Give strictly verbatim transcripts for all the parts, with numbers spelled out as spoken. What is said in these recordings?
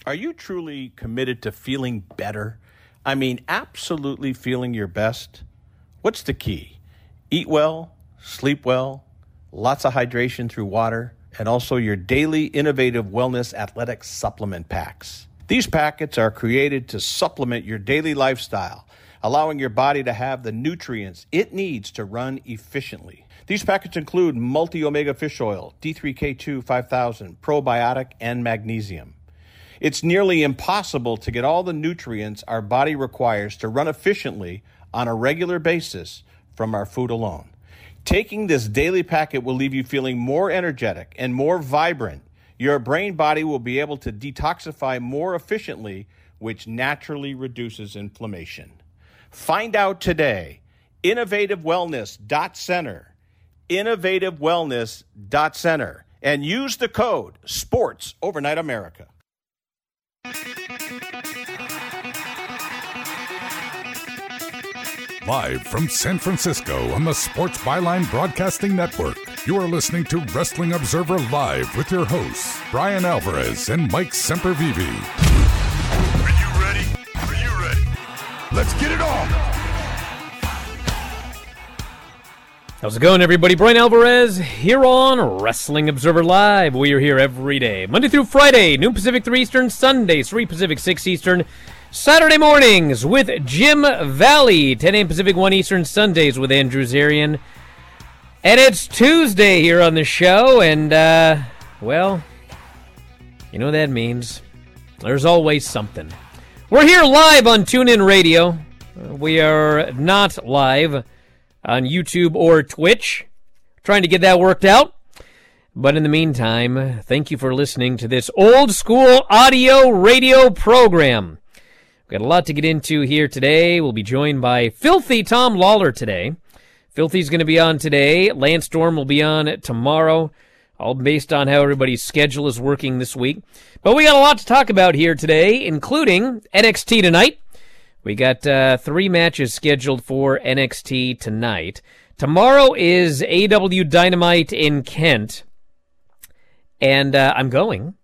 Are you truly committed to feeling better? I mean, absolutely feeling your best? What's the key? Eat well, sleep well, lots of hydration through water, and also your daily innovative wellness athletic supplement packs. These packets are created to supplement your daily lifestyle, allowing your body to have the nutrients it needs to run efficiently. These packets include multi-omega fish oil, D three K two five thousand, probiotic, and magnesium. It's nearly impossible to get all the nutrients our body requires to run efficiently on a regular basis from our food alone. Taking this daily packet will leave you feeling more energetic and more vibrant. Your brain body will be able to detoxify more efficiently, which naturally reduces inflammation. Find out today. innovative wellness dot center. innovative wellness dot center. And use the code SPORTS Overnight America. Live from San Francisco on the Sports Byline Broadcasting Network, you are listening to Wrestling Observer Live with your hosts, Brian Alvarez and Mike Sempervive. Are you ready? Are you ready? Let's get it on! How's it going, everybody? Brian Alvarez here on Wrestling Observer Live. We are here every day, Monday through Friday, noon Pacific, three Eastern, Sundays, three Pacific, six Eastern, Saturday mornings with Jim Valley, ten a.m. Pacific, one Eastern, Sundays with Andrew Zarian. And it's Tuesday here on the show, and, uh, well, you know what that means. There's always something. We're here live on TuneIn Radio. We are not live on YouTube or Twitch. Trying to get that worked out. But in the meantime, thank you for listening to this old-school audio radio program. We've got a lot to get into here today. We'll be joined by Filthy Tom Lawler today. Filthy's going to be on today. Lance Storm will be on tomorrow, all based on how everybody's schedule is working this week. But we got a lot to talk about here today, including N X T tonight. We got uh, three matches scheduled for N X T tonight. Tomorrow is A E W Dynamite in Kent, and uh, I'm going,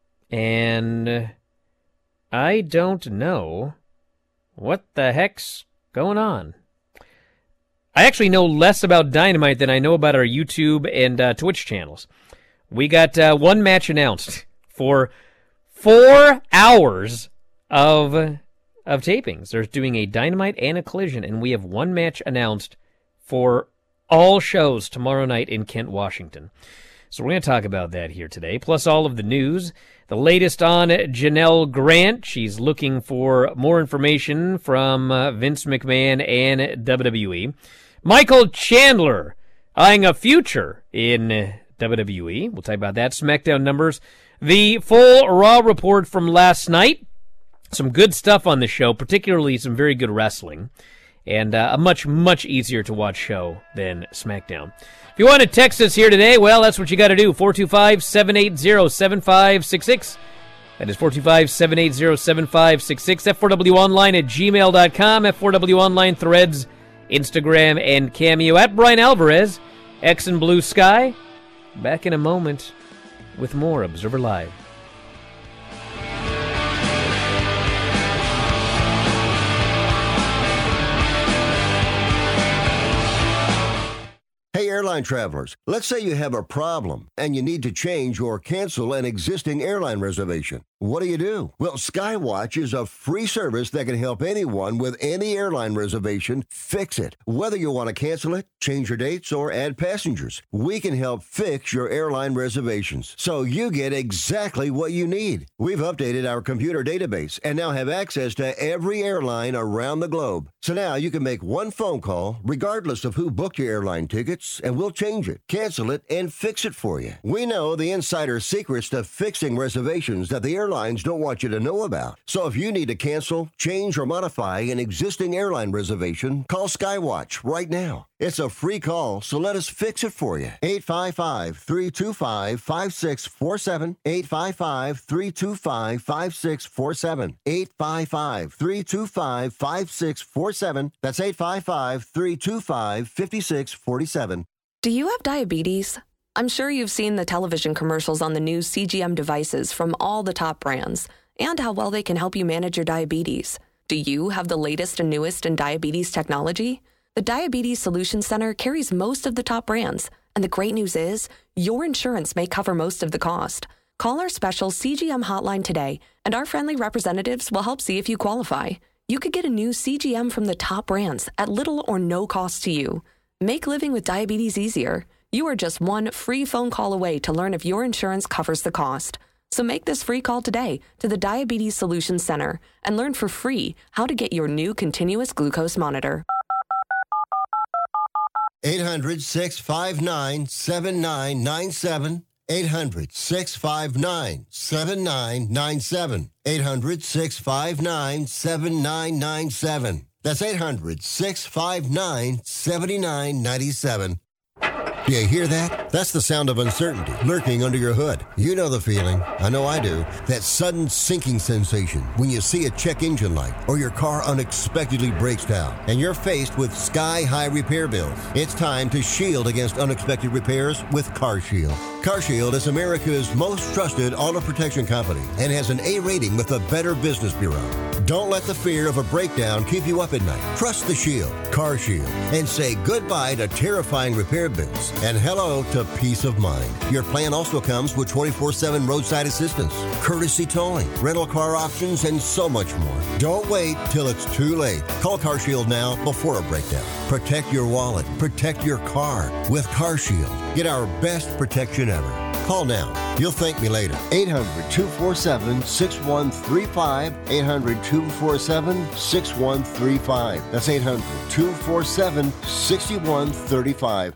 and I don't know what the heck's going on. I actually know less about Dynamite than I know about our YouTube and uh, Twitch channels. We got uh, one match announced for four hours of of tapings. They're doing a Dynamite and a Collision, and we have one match announced for all shows tomorrow night in Kent, Washington. So we're going to talk about that here today, plus all of the news. The latest on Janelle Grant. She's looking for more information from uh, Vince McMahon and W W E. Michael Chandler eyeing a future in W W E. We'll talk about that. SmackDown numbers. The full Raw report from last night. Some good stuff on the show, particularly some very good wrestling. And uh, a much, much easier to watch show than SmackDown. If you want to text us here today, well, that's what you got to do. four two five, seven eight zero, seven five six six. That is four two five, seven eight zero, seven five six six. F four W Online at gmail dot com. F four W Online Threads, Instagram, and Cameo. At Brian Alvarez, X and Blue Sky. Back in a moment with more Observer Live. Hey, airline travelers, let's say you have a problem and you need to change or cancel an existing airline reservation. What do you do? Well, Skywatch is a free service that can help anyone with any airline reservation fix it. Whether you want to cancel it, change your dates, or add passengers, we can help fix your airline reservations so you get exactly what you need. We've updated our computer database and now have access to every airline around the globe. So now you can make one phone call regardless of who booked your airline tickets, and we'll change it, cancel it, and fix it for you. We know the insider secrets to fixing reservations that the airlines don't want you to know about. So if you need to cancel, change, or modify an existing airline reservation, call Skywatch right now. It's a free call, so let us fix it for you. eight five five, three two five, five six four seven. eight five five, three two five, five six four seven. eight five five, three two five, five six four seven. That's eight five five, three two five, five six four seven. Do you have diabetes? I'm sure you've seen the television commercials on the new C G M devices from all the top brands. and how well they can help you manage your diabetes. Do you have the latest and newest in diabetes technology? The Diabetes Solutions Center carries most of the top brands, and the great news is your insurance may cover most of the cost. Call our special C G M hotline today, and our friendly representatives will help see if you qualify. You could get a new C G M from the top brands at little or no cost to you. Make living with diabetes easier. You are just one free phone call away to learn if your insurance covers the cost. So make this free call today to the Diabetes Solutions Center and learn for free how to get your new continuous glucose monitor. eight hundred, six five nine, seven nine nine seven. eight hundred, six five nine, seven nine nine seven. eight hundred, six five nine, seven nine nine seven. That's eight hundred, six five nine, seven nine nine seven. Do you hear that? That's the sound of uncertainty lurking under your hood. You know the feeling. I know I do. That sudden sinking sensation when you see a check engine light or your car unexpectedly breaks down and you're faced with sky-high repair bills. It's time to shield against unexpected repairs with CarShield. CarShield is America's most trusted auto protection company and has an A rating with the Better Business Bureau. Don't let the fear of a breakdown keep you up at night. Trust the Shield, CarShield, and say goodbye to terrifying repair bills and hello to peace of mind. Your plan also comes with twenty-four seven roadside assistance, courtesy towing, rental car options, and so much more. Don't wait till it's too late. Call CarShield now before a breakdown. Protect your wallet. Protect your car with CarShield. Get our best protection ever. Call now. You'll thank me later. eight hundred, two four seven, six one three five. eight hundred, two four seven, six one three five. That's eight hundred, two four seven, six one three five.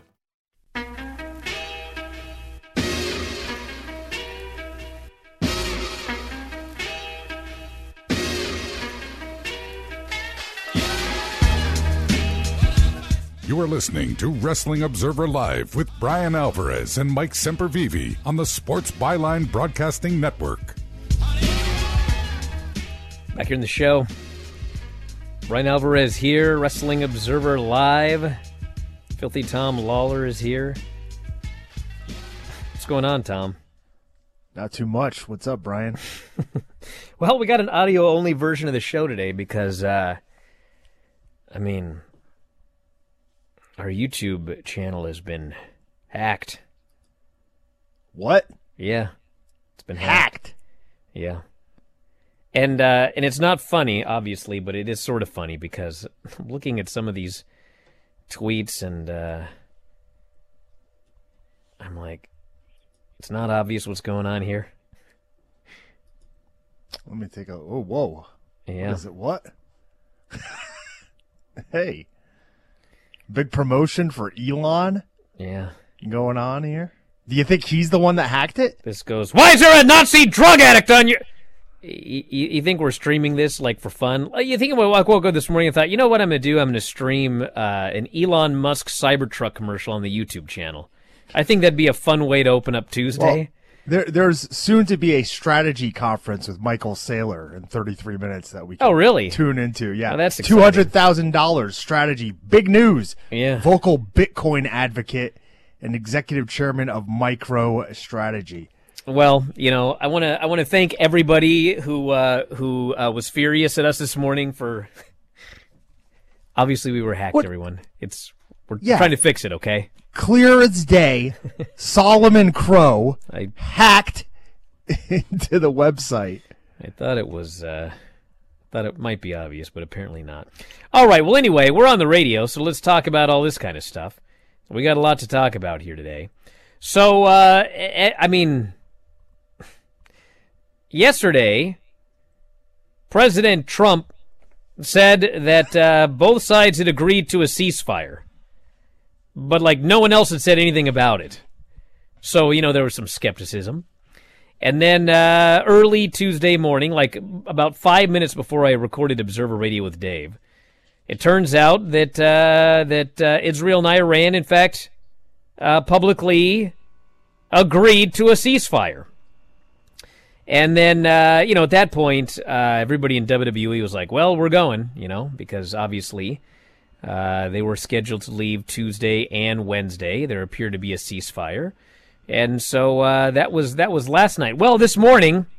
You are listening to Wrestling Observer Live with Brian Alvarez and Mike Sempervive on the Sports Byline Broadcasting Network. Back here in the show, Brian Alvarez here, Wrestling Observer Live. Filthy Tom Lawler is here. What's going on, Tom? Not too much. What's up, Brian? Well, we got an audio-only version of the show today because, uh, I mean... our YouTube channel has been hacked. What? Yeah. It's been Hacked? hacked. Yeah. And uh, and it's not funny, obviously, but it is sort of funny because I'm looking at some of these tweets and uh, I'm like, it's not obvious what's going on here. Let me take a... Oh, whoa. Yeah. Is it what? Hey. Big promotion for Elon Yeah. going on here. Do you think he's the one that hacked it? This goes, why is there a Nazi drug addict on your... You, you, you think we're streaming this, like, for fun? You think I woke up this morning and thought, you know what I'm going to do? I'm going to stream uh, an Elon Musk Cybertruck commercial on the YouTube channel. I think that'd be a fun way to open up Tuesday. Well, there, there's soon to be a strategy conference with Michael Saylor in thirty-three minutes that we can Oh, really? tune into. Yeah, Oh, that's exciting. two hundred thousand dollars strategy. Big news. Yeah. Vocal Bitcoin advocate and executive chairman of MicroStrategy. Well, you know, I want to I want to thank everybody who uh, who uh, was furious at us this morning for. Obviously, we were hacked. What? Everyone, it's we're Yeah. trying to fix it. Okay. Clear as day, Solomon Crow I hacked into the website. I thought it was uh, thought it might be obvious, but apparently not. All right. Well, anyway, we're on the radio, so let's talk about all this kind of stuff. We got a lot to talk about here today. So, uh, I mean, yesterday, President Trump said that uh, both sides had agreed to a ceasefire, but, like, no one else had said anything about it. So, you know, there was some skepticism. And then uh, early Tuesday morning, like about five minutes before I recorded Observer Radio with Dave, it turns out that uh, that uh, Israel and Iran, in fact, uh, publicly agreed to a ceasefire. And then, uh, you know, at that point, uh, everybody in W W E was like, well, we're going, you know, because obviously uh, they were scheduled to leave Tuesday and Wednesday. There appeared to be a ceasefire. And so uh, that was that was last night. Well, this morning,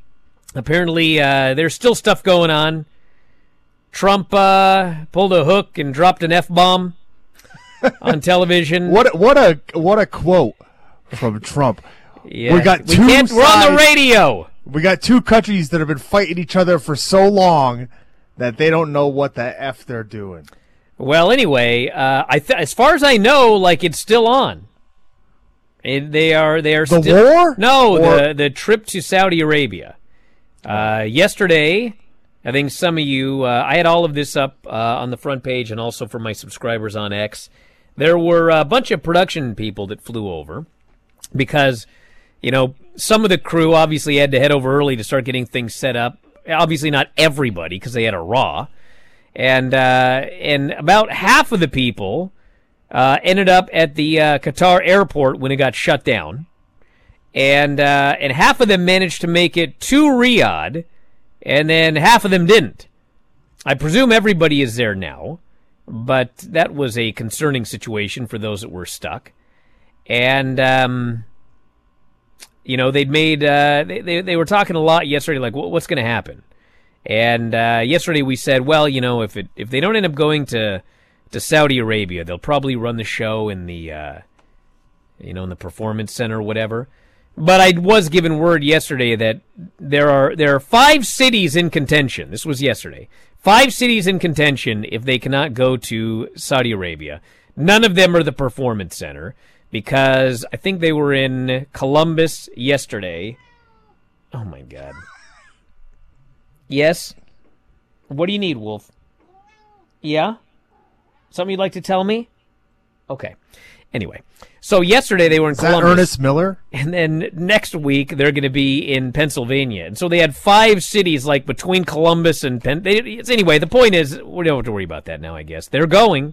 apparently uh, there's still stuff going on. Trump uh, pulled a hook and dropped an F-bomb on television. What what a what a quote from Trump. Yeah, we got we two can't, we're on the radio. We got two countries that have been fighting each other for so long that they don't know what the F they're doing. Well, anyway, uh, I th- as far as I know, like it's still on. It, they are they are the still war. No, or- the the trip to Saudi Arabia. Uh, yesterday, I think some of you, uh, I had all of this up uh, on the front page and also for my subscribers on X. There were a bunch of production people that flew over because, you know, some of the crew obviously had to head over early to start getting things set up. Obviously not everybody because they had a Raw. And uh, and about half of the people uh, ended up at the uh, Qatar airport when it got shut down. And uh, and half of them managed to make it to Riyadh, and then half of them didn't. I presume everybody is there now, but that was a concerning situation for those that were stuck. And, um, you know, they'd made, uh, they, they, they were talking a lot yesterday, like, what's going to happen? And uh, yesterday we said, well, you know, if it if they don't end up going to to Saudi Arabia, they'll probably run the show in the, uh, you know, in the Performance Center or whatever. But I was given word yesterday that there are there are five cities in contention. This was yesterday. Five cities in contention if they cannot go to Saudi Arabia. None of them are the Performance Center because I think they were in Columbus yesterday. Oh, my God. Yes? What do you need, Wolf? Yeah? Something you'd like to tell me? Okay. Anyway, so yesterday they were in Is Columbus. that Ernest Miller? And then next week they're going to be in Pennsylvania. And so they had five cities like between Columbus and Penn. They, anyway, the point is, we don't have to worry about that now, I guess. They're going.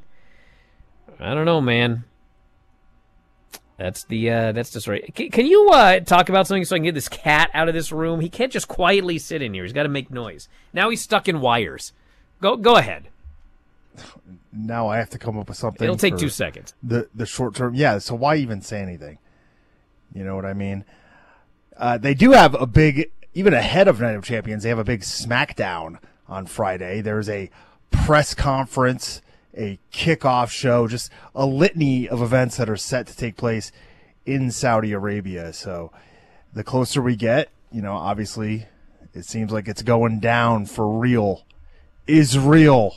I don't know, man. That's the uh, that's the story. Can, can you uh, talk about something so I can get this cat out of this room? He can't just quietly sit in here. He's got to make noise. Now he's stuck in wires. Go go ahead. Now I have to come up with something. It'll take for two seconds. The the short term, yeah. So why even say anything? You know what I mean? Uh, they do have a big, even ahead of Night of Champions, they have a big SmackDown on Friday. There's a press conference, a kickoff show, just a litany of events that are set to take place in Saudi Arabia. So the closer we get, you know, obviously it seems like it's going down for real. Is real.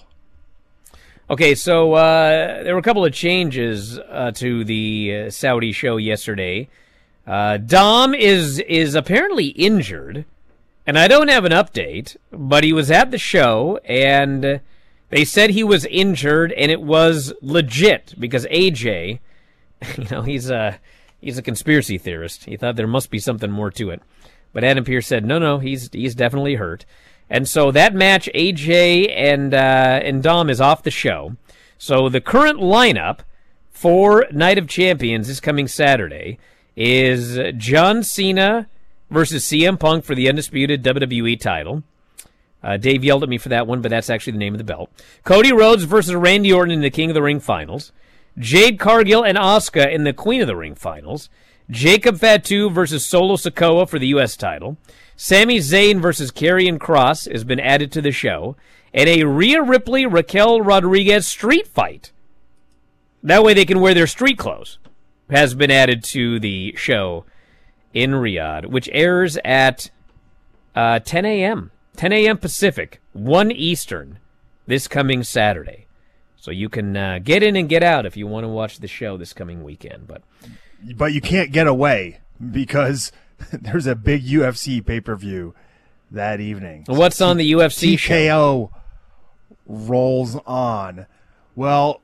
Okay, so uh, there were a couple of changes uh, to the uh, Saudi show yesterday. Uh, Dom is is apparently injured, and I don't have an update, but he was at the show, and they said he was injured, and it was legit, because A J, you know, he's a, he's a conspiracy theorist. He thought there must be something more to it. But Adam Pearce said, no, no, he's he's definitely hurt. And so that match, A J and uh, and Dom is off the show. So the current lineup for Night of Champions this coming Saturday is John Cena versus C M Punk for the undisputed W W E title. Uh, Dave yelled at me for that one, but that's actually the name of the belt. Cody Rhodes versus Randy Orton in the King of the Ring finals. Jade Cargill and Asuka in the Queen of the Ring finals. Jacob Fatu versus Solo Sikoa for the U S title. Sami Zayn versus Karrion Kross has been added to the show. And a Rhea Ripley, Raquel Rodriguez street fight. That way they can wear their street clothes. Has been added to the show in Riyadh, which airs at uh, ten a.m. ten a.m. Pacific, one Eastern, this coming Saturday. So you can uh, get in and get out if you want to watch the show this coming weekend. But but you can't get away because there's a big U F C pay-per-view that evening. What's on the U F C show? T K O rolls on. Well,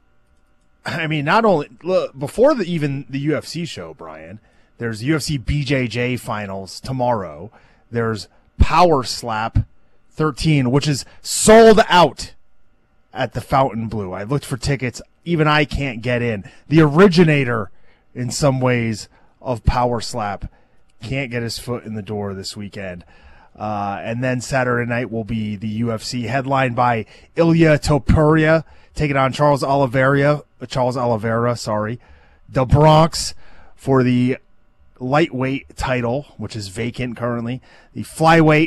I mean, not only look, before the, even the U F C show, Brian, there's U F C B J J finals tomorrow. There's Power Slap thirteen, which is sold out at the Fountain Blue. I looked for tickets. Even I can't get in. The originator, in some ways, of Power Slap can't get his foot in the door this weekend. Uh, and then Saturday night will be the U F C headlined by Ilya Topuria taking on Charles Oliveira, Charles Oliveira, sorry, the Bronx for the lightweight title, which is vacant currently. The flyweight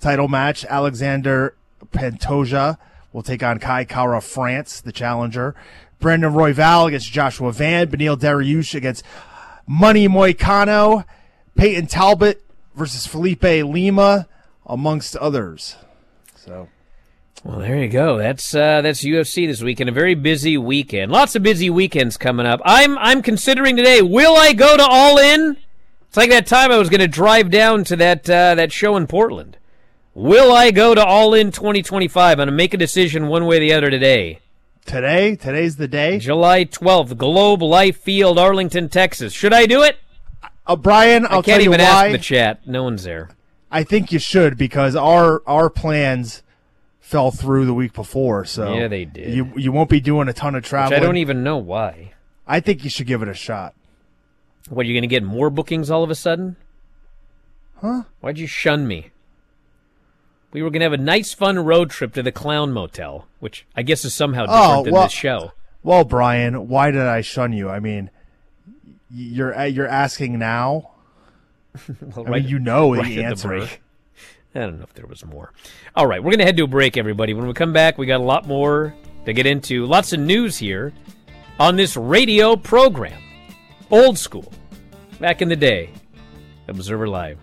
title match. Alexander Pantoja will take on Kai Kara France, the challenger. Brandon Royval against Joshua Van. Beneil Dariush against Money Moicano. Peyton Talbot versus Felipe Lima, amongst others. So, well, there you go. That's uh, that's U F C this weekend. A very busy weekend. Lots of busy weekends coming up. I'm I'm considering today. Will I go to All In? It's like that time I was going to drive down to that uh, that show in Portland. Will I go to All In twenty twenty-five? I'm going to make a decision one way or the other today. Today? Today's the day? July twelfth, Globe Life Field, Arlington, Texas. Should I do it? Uh, Brian, I'll I can't tell you even why. ask the chat. No one's there. I think you should, because our our plans fell through the week before. So Yeah, they did. You you won't be doing a ton of Which traveling. I don't even know why. I think you should give it a shot. What, you're going to get more bookings all of a sudden? Huh? Why'd you shun me? We were going to have a nice, fun road trip to the Clown Motel, which I guess is somehow different Oh, than well- this show. Well, Brian, why did I shun you? I mean, you're you're asking now. Well, I mean, you know right the at answer. break. I don't know if there was more. All right, we're going to head to a break, everybody. When we come back, we got a lot more to get into. Lots of news here on this radio program. Old school. Back in the day. Observer Live.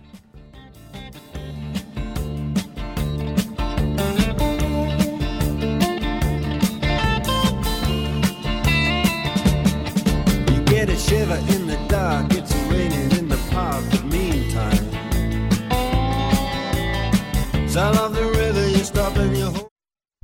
You get a shiver in the dark, it's raining in the park, but meantime, sound of the river, you stop and you hold.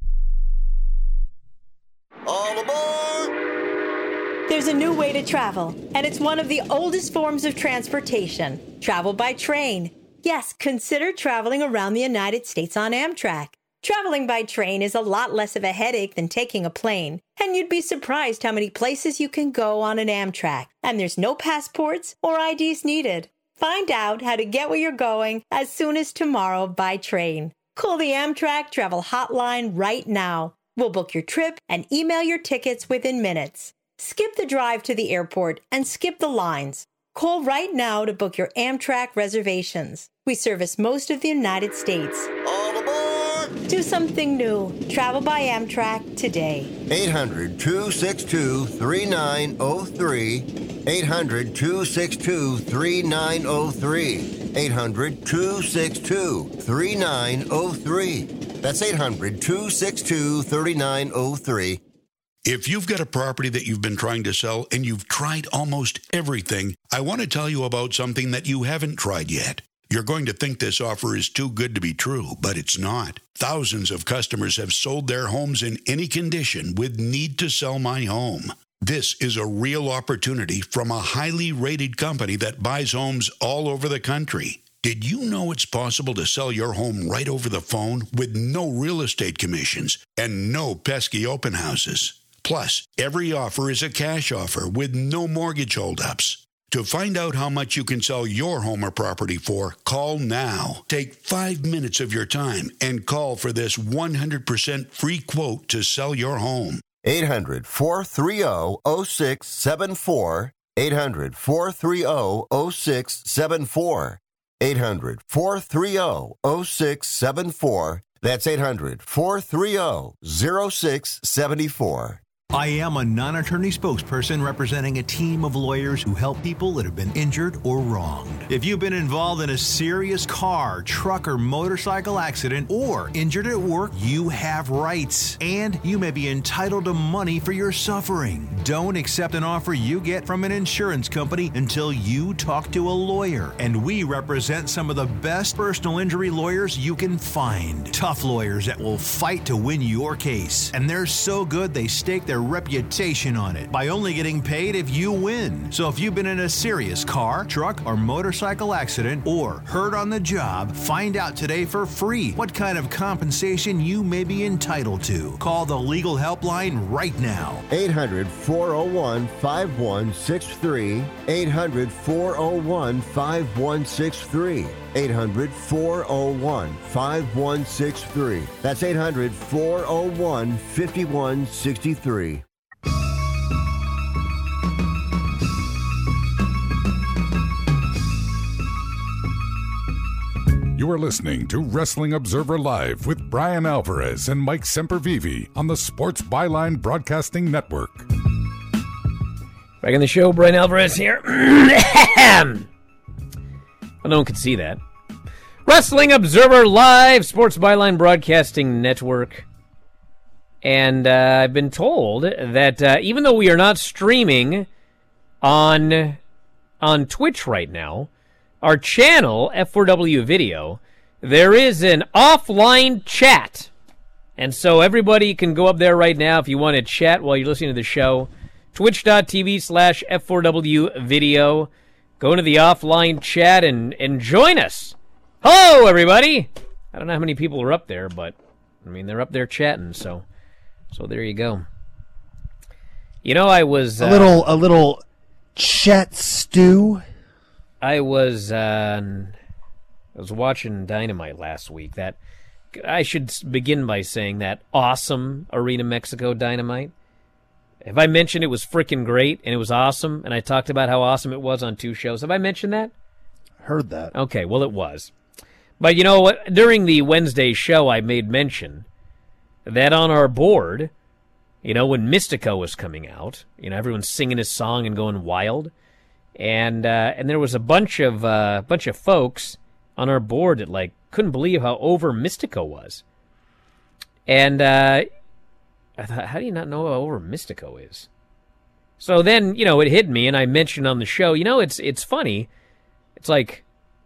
All aboard! There's a new way to travel, and it's one of the oldest forms of transportation. Travel by train. Yes, consider traveling around the United States on Amtrak. Traveling by train is a lot less of a headache than taking a plane, and you'd be surprised how many places you can go on an Amtrak. And there's no passports or I Ds needed. Find out how to get where you're going as soon as tomorrow by train. Call the Amtrak Travel Hotline right now. We'll book your trip and email your tickets within minutes. Skip the drive to the airport and skip the lines. Call right now to book your Amtrak reservations. We service most of the United States. All aboard! Do something new. Travel by Amtrak today. eight hundred, two six two, three nine zero three. eight hundred, two six two, three nine zero three. eight hundred, two six two, three nine zero three. That's eight hundred, two six two, three nine zero three. If you've got a property that you've been trying to sell and you've tried almost everything, I want to tell you about something that you haven't tried yet. You're going to think this offer is too good to be true, but it's not. Thousands of customers have sold their homes in any condition with Need to Sell My Home. This is a real opportunity from a highly rated company that buys homes all over the country. Did you know it's possible to sell your home right over the phone with no real estate commissions and no pesky open houses? Plus, every offer is a cash offer with no mortgage holdups. To find out how much you can sell your home or property for, call now. Take five minutes of your time and call for this one hundred percent free quote to sell your home. eight hundred, four three zero, zero six seven four. eight hundred, four three zero, zero six seven four. eight hundred, four three zero, zero six seven four. That's eight hundred, four three zero, zero six seven four. I am a non-attorney spokesperson representing a team of lawyers who help people that have been injured or wronged. If you've been involved in a serious car, truck, or motorcycle accident or injured at work, you have rights, and you may be entitled to money for your suffering. Don't accept an offer you get from an insurance company until you talk to a lawyer, and we represent some of the best personal injury lawyers you can find. Tough lawyers that will fight to win your case, and they're so good they stake their reputation on it by only getting paid if you win. So if you've been in a serious car, truck, or motorcycle accident or hurt on the job, find out today for free what kind of compensation you may be entitled to. Call the legal helpline right now. eight hundred, four oh one, five one six three. eight hundred, four oh one, five one six three. eight hundred, four oh one, five one six three. That's eight hundred, four oh one, five one six three. You are listening to Wrestling Observer Live with Brian Alvarez and Mike Sempervive on the Sports Byline Broadcasting Network. Back in the show, Brian Alvarez here. Well, no one can see that. Wrestling Observer Live, Sports Byline Broadcasting Network. And uh, I've been told that uh, even though we are not streaming on, on Twitch right now, our channel, F four W Video, there is an offline chat. And so everybody can go up there right now if you want to chat while you're listening to the show. Twitch.tv slash F4W Video. Go into the offline chat and, and join us. Hello, everybody. I don't know how many people are up there, but, I mean, they're up there chatting, so so there you go. You know, I was... A uh, little, a little chat stew. I was uh, I was watching Dynamite last week. That I should begin by saying that awesome Arena Mexico Dynamite. Have I mentioned it was freaking great and it was awesome, and I talked about how awesome it was on two shows? Have I mentioned that? Heard that. Okay, well, it was. But you know what? During the Wednesday show, I made mention that on our board, you know, when Mystico was coming out, you know, everyone's singing his song and going wild. And uh, and there was a bunch of uh, bunch of folks on our board that like couldn't believe how over Mystico was. And uh, I thought, how do you not know how over Mystico is? So then, you know, it hit me, and I mentioned on the show, you know, it's it's funny. It's like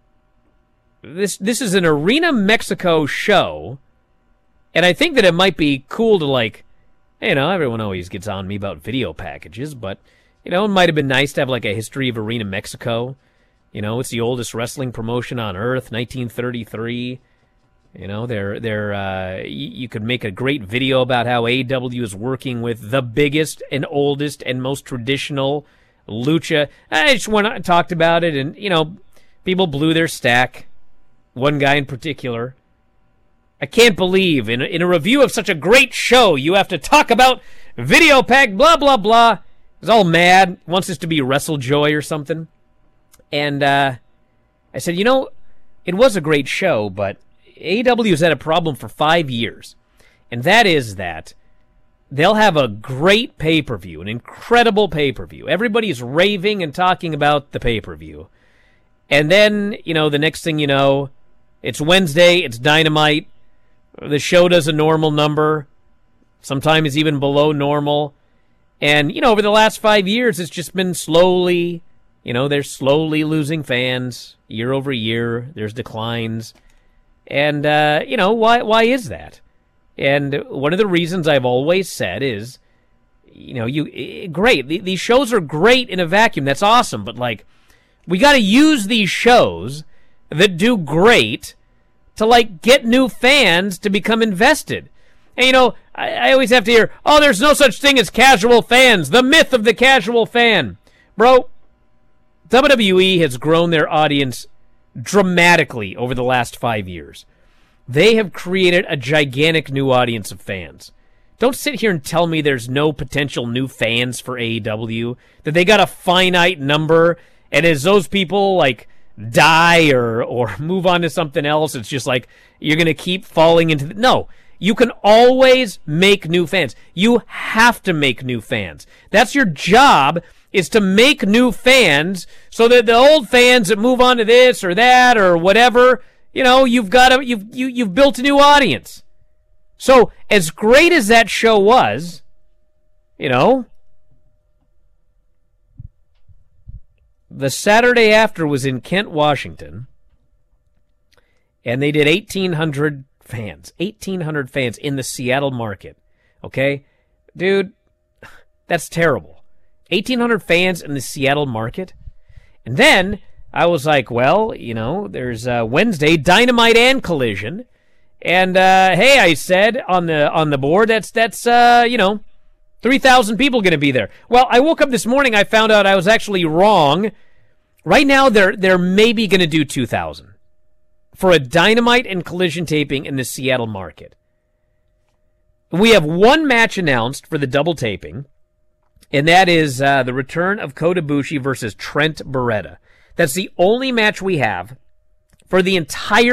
this this is an Arena Mexico show, and I think that it might be cool to like, you know, everyone always gets on me about video packages, but. You know, it might have been nice to have, like, a history of Arena Mexico. You know, it's the oldest wrestling promotion on Earth, nineteen thirty-three. You know, they're, they're, uh, y- you could make a great video about how A E W is working with the biggest and oldest and most traditional lucha. I just went and talked about it, and, you know, people blew their stack. One guy in particular. I can't believe in a, in a review of such a great show, you have to talk about video pack, blah, blah, blah. He's all mad, wants this to be WrestleJoy or something. And uh, I said, you know, it was a great show, but A E W has had a problem for five years. And that is that they'll have a great pay-per-view, an incredible pay-per-view. Everybody's raving and talking about the pay-per-view. And then, you know, the next thing you know, it's Wednesday, it's Dynamite. The show does a normal number. Sometimes even below normal. And, you know, over the last five years, it's just been slowly, you know, they're slowly losing fans year over year. There's declines. And, uh, you know, why why is that? And one of the reasons I've always said is, you know, you great. These shows are great in a vacuum. That's awesome. But, like, we got to use these shows that do great to, like, get new fans to become invested. And, you know, I, I always have to hear, oh, there's no such thing as casual fans. The myth of the casual fan. Bro, W W E has grown their audience dramatically over the last five years. They have created a gigantic new audience of fans. Don't sit here and tell me there's no potential new fans for A E W, that they got a finite number, and as those people, like, die or, or move on to something else, it's just like you're going to keep falling into the... No. You can always make new fans. You have to make new fans. That's your job, is to make new fans so that the old fans that move on to this or that or whatever, you know, you've got a, you've you, you've built a new audience. So, as great as that show was, you know, the Saturday after was in Kent, Washington, and they did eighteen hundred fans, eighteen hundred fans in the Seattle market. Okay? Dude, that's terrible. eighteen hundred fans in the Seattle market. And then I was like, well, you know, there's uh, Wednesday, Dynamite and Collision. And uh, hey, I said on the on the board, that's, that's uh, you know, three thousand people going to be there. Well, I woke up this morning, I found out I was actually wrong. Right now, they're, they're maybe going to do two thousand. For a Dynamite and Collision taping in the Seattle market. We have one match announced for the double taping, and that is uh, the return of Kota Ibushi versus Trent Beretta. That's the only match we have for the entire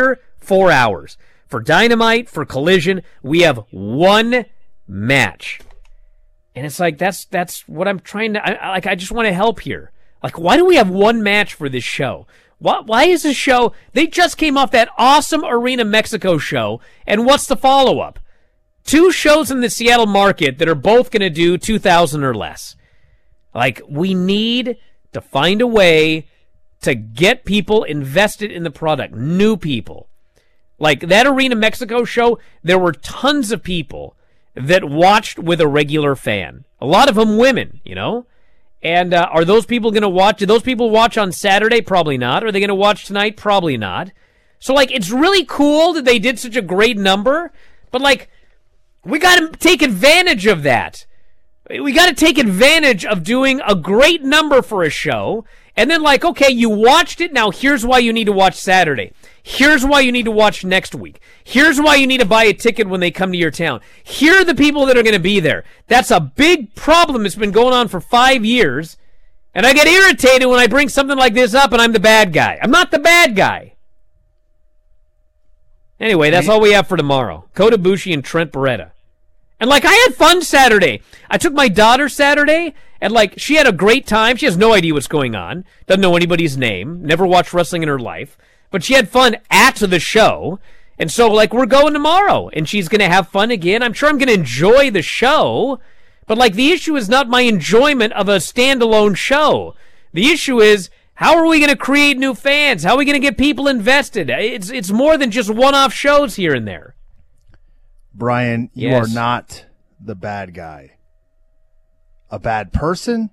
four hours. For Dynamite, for Collision, we have one match. And it's like, that's that's what I'm trying to, I, I, like, I just want to help here. Like, why do we have one match for this show? Why, why is this show, they just came off that awesome Arena Mexico show, and what's the follow-up? Two shows in the Seattle market that are both going to do two thousand or less. Like, we need to find a way to get people invested in the product, new people. Like, that Arena Mexico show, there were tons of people that watched with a regular fan. A lot of them women, you know? And uh, are those people going to watch? Do those people watch on Saturday? Probably not. Are they going to watch tonight? Probably not. So, like, it's really cool that they did such a great number, but, like, we got to take advantage of that. We got to take advantage of doing a great number for a show, and then, like, okay, you watched it, now here's why you need to watch Saturday. Here's why you need to watch next week. Here's why you need to buy a ticket when they come to your town. Here are the people that are going to be there. That's a big problem. It's been going on for five years, and I get irritated when I bring something like this up and I'm the bad guy. I'm not the bad guy. Anyway, that's all we have for tomorrow. Kota Ibushi and Trent Beretta. And, like, I had fun Saturday. I took my daughter Saturday, and, like, she had a great time. She has no idea what's going on. Doesn't know anybody's name. Never watched wrestling in her life. But she had fun at the show. And so, like, we're going tomorrow. And she's going to have fun again. I'm sure I'm going to enjoy the show. But, like, the issue is not my enjoyment of a standalone show. The issue is, how are we going to create new fans? How are we going to get people invested? It's, it's more than just one-off shows here and there. Brian, you Yes. are not the bad guy. A bad person,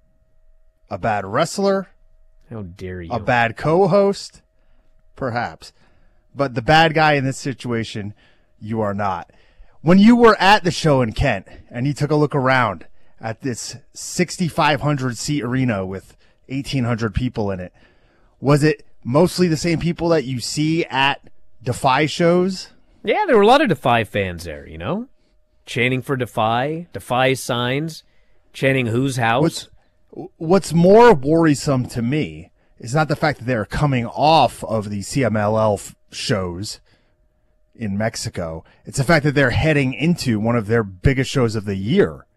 a bad wrestler, How dare you? a bad co-host, perhaps. But the bad guy in this situation, you are not. When you were at the show in Kent and you took a look around at this sixty-five hundred seat arena with eighteen hundred people in it, was it mostly the same people that you see at Defy shows? Yeah, there were a lot of Defy fans there, you know? Chanting for Defy, Defy signs, chanting Whose House. What's, what's more worrisome to me is not the fact that they're coming off of the C M L L f- shows in Mexico. It's the fact that they're heading into one of their biggest shows of the year.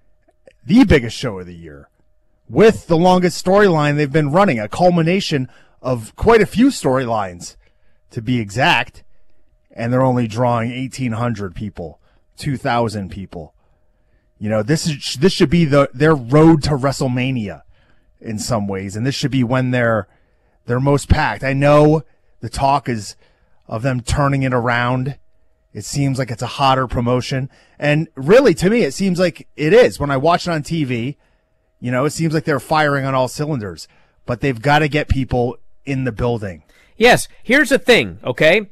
The biggest show of the year. With the longest storyline they've been running. A culmination of quite a few storylines, to be exact. And they're only drawing eighteen hundred people, two thousand people. You know, this is this should be the their road to WrestleMania in some ways, and this should be when they're they're most packed. I know the talk is of them turning it around. It seems like it's a hotter promotion, and really, to me, it seems like it is. When I watch it on T V, you know, it seems like they're firing on all cylinders, but they've got to get people in the building. Yes, here's the thing, okay?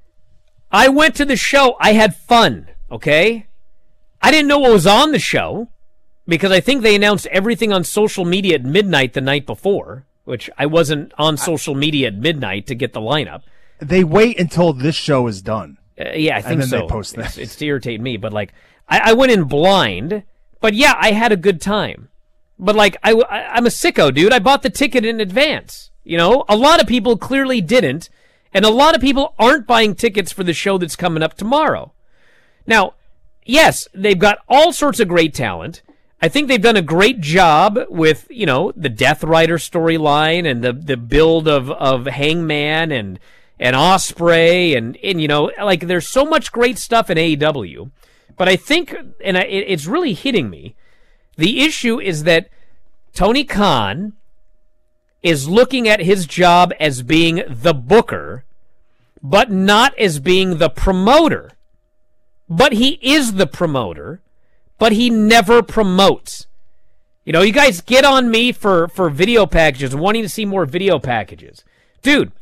I went to the show. I had fun, okay? I didn't know what was on the show because I think they announced everything on social media at midnight the night before, which I wasn't on social media at midnight to get the lineup. They wait until this show is done. Uh, yeah, I think and then so. They post it's, that. it's to irritate me, but like, I, I went in blind, but yeah, I had a good time. But like, I, I, I'm a sicko, dude. I bought the ticket in advance. You know, a lot of people clearly didn't. And a lot of people aren't buying tickets for the show that's coming up tomorrow. Now, yes, they've got all sorts of great talent. I think they've done a great job with, you know, the Death Rider storyline and the, the build of, of Hangman and, and Ospreay and, and, you know, like there's so much great stuff in A E W. But I think, and I, it, it's really hitting me, the issue is that Tony Khan is looking at his job as being the booker, but not as being the promoter. But he is the promoter, but he never promotes. You know, you guys get on me for, for video packages, wanting to see more video packages. Dude,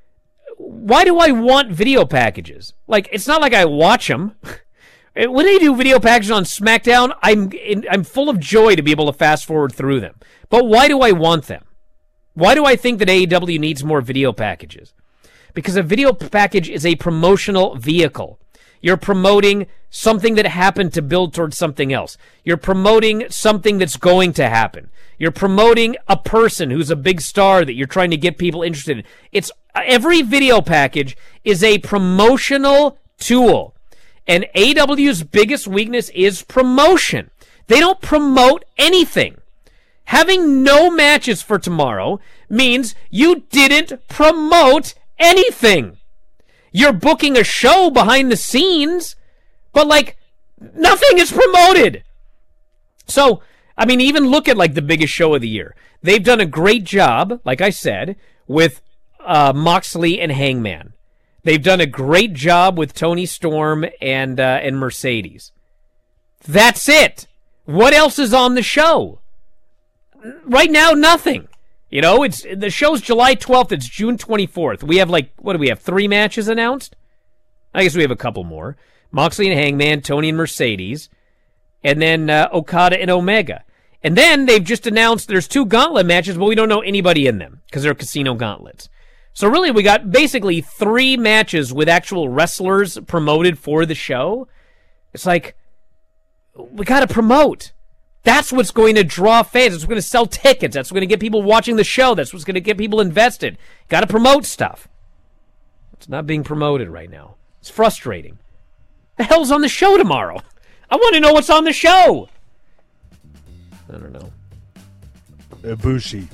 why do I want video packages? Like, it's not like I watch them. When they do video packages on SmackDown, I'm I'm full of joy to be able to fast forward through them. But why do I want them? Why do I think that A E W needs more video packages? Because a video package is a promotional vehicle. You're promoting something that happened to build towards something else. You're promoting something that's going to happen. You're promoting a person who's a big star that you're trying to get people interested in. It's Every video package is a promotional tool. And A E W's biggest weakness is promotion. They don't promote anything. Having no matches for tomorrow means you didn't promote anything. You're booking a show behind the scenes, but like nothing is promoted. So, I mean, even look at like the biggest show of the year. They've done a great job, like I said, with uh, Moxley and Hangman. They've done a great job with Tony Storm and uh, and Mercedes. That's it. What else is on the show? Right now, nothing. You know, it's the show's July twelfth. It's June twenty-fourth. We have like, what do we have, three matches announced? I guess we have a couple more. Moxley and Hangman, Tony and Mercedes, and then uh, Okada and Omega. And then they've just announced there's two gauntlet matches, but we don't know anybody in them because they're casino gauntlets. So really, we got basically three matches with actual wrestlers promoted for the show. It's like, we got to promote. That's what's going to draw fans. That's what's going to sell tickets. That's what's going to get people watching the show. That's what's going to get people invested. Got to promote stuff. It's not being promoted right now. It's frustrating. The hell's on the show tomorrow? I want to know what's on the show. I don't know. Ibushi.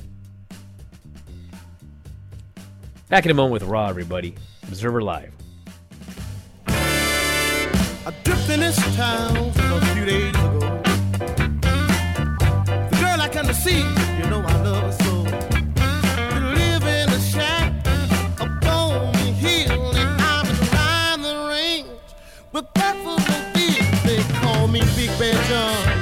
Back in a moment with Raw, everybody. Observer Live. I dipped in this town a few days ago. The girl I come to see, you know I love her so. We live in a shack up on the hill, and I'm behind the range. But that was no deal, they call me Big Bad John.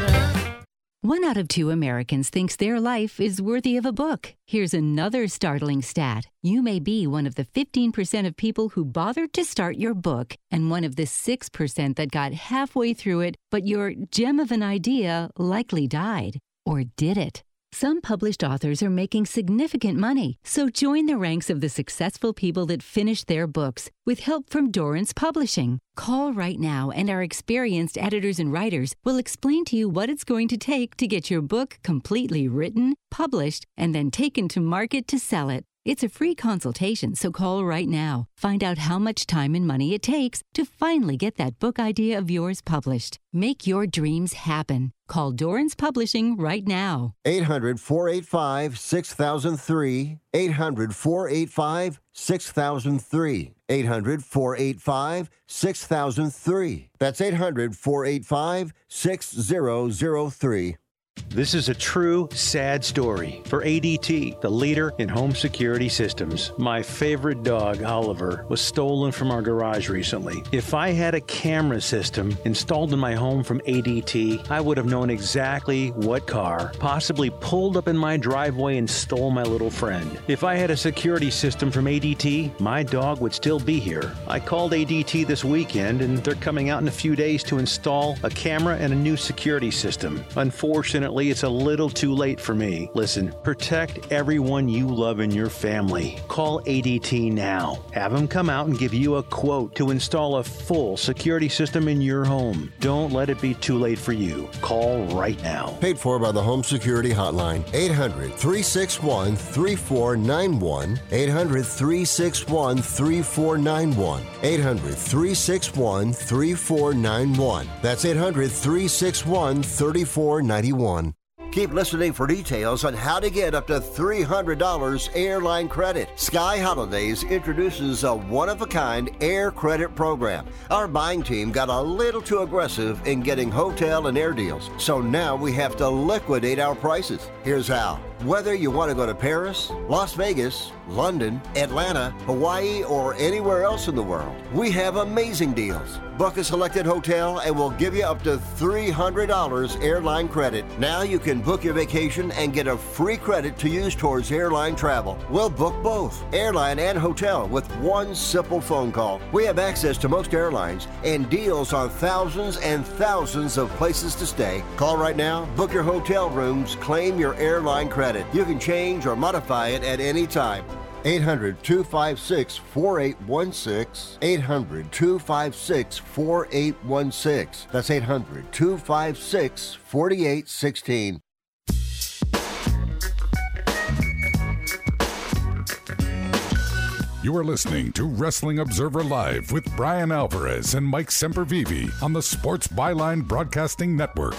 One out of two Americans thinks their life is worthy of a book. Here's another startling stat. You may be one of the fifteen percent of people who bothered to start your book and one of the six percent that got halfway through it, but your gem of an idea likely died. Or did it? Some published authors are making significant money, so join the ranks of the successful people that finish their books with help from Dorrance Publishing. Call right now and our experienced editors and writers will explain to you what it's going to take to get your book completely written, published, and then taken to market to sell it. It's a free consultation, so call right now. Find out how much time and money it takes to finally get that book idea of yours published. Make your dreams happen. Call Dorrance Publishing right now. eight hundred, four eight five, six thousand three. eight hundred, four eight five, six thousand three. eight hundred, four eight five, six thousand three. That's eight hundred, four eight five, six thousand three. This is a true, sad story for A D T, the leader in home security systems. My favorite dog, Oliver, was stolen from our garage recently. If I had a camera system installed in my home from A D T, I would have known exactly what car possibly pulled up in my driveway and stole my little friend. If I had a security system from A D T, my dog would still be here. I called A D T this weekend, and they're coming out in a few days to install a camera and a new security system. Unfortunately, it's a little too late for me. Listen, protect everyone you love in your family. Call A D T now. Have them come out and give you a quote to install a full security system in your home. Don't let it be too late for you. Call right now. Paid for by the Home Security Hotline. eight hundred, three six one, three four nine one. eight hundred, three six one, three four nine one. eight hundred, three six one, three four nine one. That's eight hundred, three six one, three four nine one. Keep listening for details on how to get up to three hundred dollars airline credit. Sky Holidays introduces a one-of-a-kind air credit program. Our buying team got a little too aggressive in getting hotel and air deals, so now we have to liquidate our prices. Here's how. Whether you want to go to Paris, Las Vegas, London, Atlanta, Hawaii, or anywhere else in the world, we have amazing deals. Book a selected hotel and we'll give you up to three hundred dollars airline credit. Now you can book your vacation and get a free credit to use towards airline travel. We'll book both, airline and hotel, with one simple phone call. We have access to most airlines and deals on thousands and thousands of places to stay. Call right now, book your hotel rooms, claim your airline credit. You can change or modify it at any time. eight hundred, two five six, four eight one six. eight hundred, two five six, four eight one six. That's eight hundred, two five six, four eight one six. You are listening to Wrestling Observer Live with Brian Alvarez and Mike Sempervive on the Sports Byline Broadcasting Network.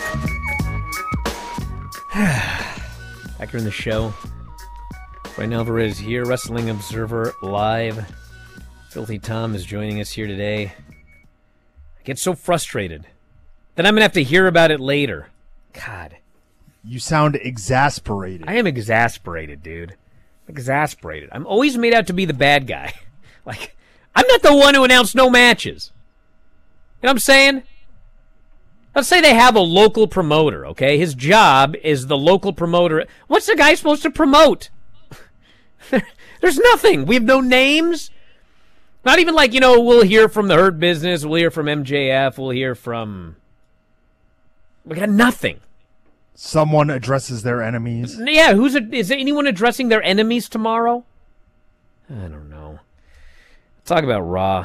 Back here in the show. Brian Alvarez here, Wrestling Observer Live. Filthy Tom is joining us here today. I get so frustrated that I'm going to have to hear about it later. God. You sound exasperated. I am exasperated, dude. Exasperated. I'm always made out to be the bad guy. Like, I'm not the one who announced no matches. You know what I'm saying? Let's say they have a local promoter, okay? His job is the local promoter. What's the guy supposed to promote? There's nothing. We have no names. Not even like, you know, we'll hear from the Hurt Business, we'll hear from M J F, we'll hear from... We got nothing. Someone addresses their enemies. Yeah, who's a, is anyone addressing their enemies tomorrow? I don't know. Talk about Raw.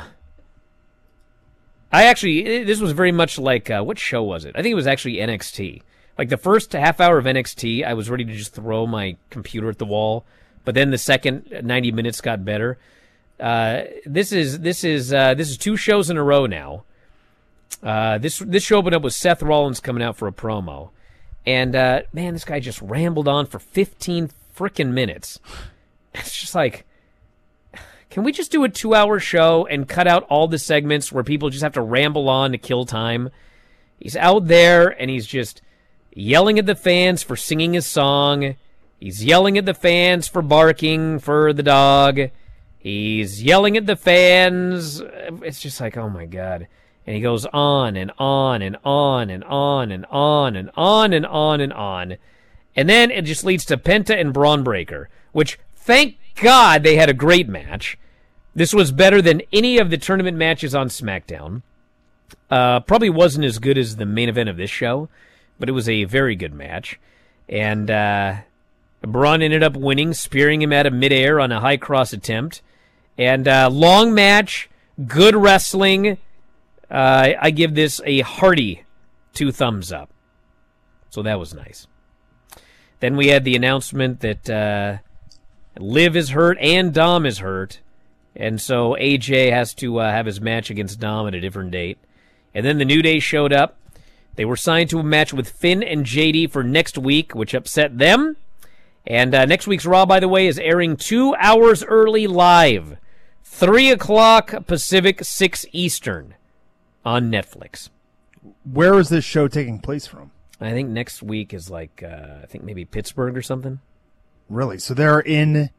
I actually, this was very much like, uh, what show was it? I think it was actually N X T. Like the first half hour of N X T, I was ready to just throw my computer at the wall. But then the second ninety minutes got better. Uh, this is this is uh, this is two shows in a row now. Uh, this this show opened up with Seth Rollins coming out for a promo. And, uh, man, this guy just rambled on for fifteen frickin' minutes. It's just like, can we just do a two-hour show and cut out all the segments where people just have to ramble on to kill time? He's out there, and he's just yelling at the fans for singing his song. He's yelling at the fans for barking for the dog. He's yelling at the fans. It's just like, oh, my God. And he goes on and on and on and on and on and on and on and on. And then it just leads to Penta and Braun Breaker, which, thank God, they had a great match. This was better than any of the tournament matches on SmackDown. Uh, probably wasn't as good as the main event of this show, but it was a very good match. And uh, Braun ended up winning, spearing him out of midair on a high cross attempt. And uh, long match, good wrestling. Uh, I give this a hearty two thumbs up. So that was nice. Then we had the announcement that uh, Liv is hurt and Dom is hurt. And so A J has to uh, have his match against Dom at a different date. And then the New Day showed up. They were signed to a match with Finn and J D for next week, which upset them. And uh, next week's Raw, by the way, is airing two hours early live. three o'clock Pacific, six Eastern. On Netflix. Where is this show taking place from? I think next week is like, uh, I think maybe Pittsburgh or something. Really? So they're in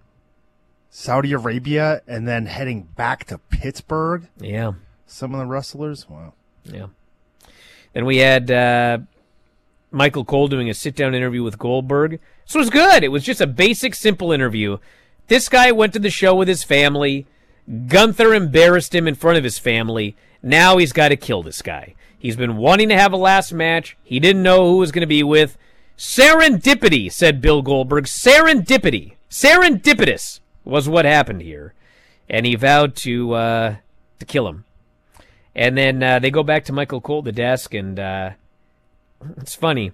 Saudi Arabia and then heading back to Pittsburgh? Yeah. Some of the wrestlers? Wow. Yeah. Then we had uh, Michael Cole doing a sit-down interview with Goldberg. So it was good. It was just a basic, simple interview. This guy went to the show with his family. Gunther embarrassed him in front of his family. Now he's got to kill this guy. He's been wanting to have a last match. He didn't know who was going to be with. Serendipity, said Bill Goldberg. Serendipity. Serendipitous was what happened here. And he vowed to uh, to kill him. And then uh, they go back to Michael Cole at the desk, and uh, it's funny.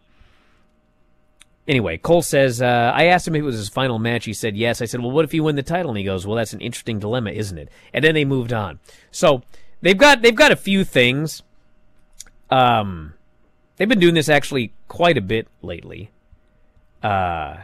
Anyway, Cole says, uh, I asked him if it was his final match. He said yes. I said, well, what if you win the title? And he goes, well, that's an interesting dilemma, isn't it? And then they moved on. So they've got they've got a few things. Um, they've been doing this actually quite a bit lately. Uh,